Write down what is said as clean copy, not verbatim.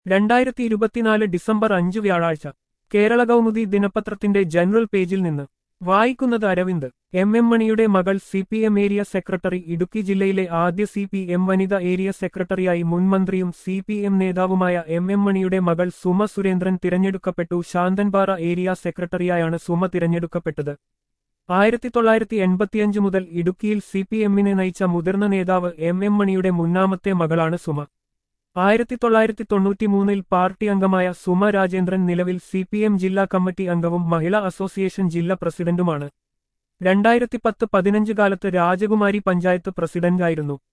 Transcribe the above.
2024 December 5 വ്യാഴാഴ്ച കേരള കൗമുദി ദിനപത്രത്തിന്റെ general പേജിൽ നിന്ന് വായിക്കുന്നത് അരവിന്ദ്. എം മണിയുടെ മകൾ CPM ഏരിയ സെക്രട്ടറി. ഇടുക്കി ജില്ലയിലെ ആദ്യ CPM വനിത ഏരിയ സെക്രട്ടറിയായി മുൻ മന്ത്രിയും CPM നേതാവുമായ എം മണിയുടെ മകൾ സുമ സുരേന്ദ്രൻ തിരഞ്ഞെടുക്കപ്പെട്ടു. ശാന്തൻപാറ ഏരിയ സെക്രട്ടറിയായാണ് സുമ തിരഞ്ഞെടുക്കപ്പെട്ടത്. 1985 മുതൽ ഇടുക്കിയിൽ CPMനെ നയിച്ച മുതിർന്ന നേതാവ് എം മണിയുടെ മൂന്നാമത്തെ മകളാണ് സുമ. 1993 പാർട്ടി അംഗമായ സുമ രാജേന്ദ്രൻ നിലവിൽ CPM ജില്ലാ കമ്മിറ്റി അംഗവും മഹിളാ അസോസിയേഷൻ ജില്ലാ പ്രസിഡന്റുമാണ്. 2010-15 കാലത്ത് രാജകുമാരി പഞ്ചായത്ത് പ്രസിഡന്റായിരുന്നു.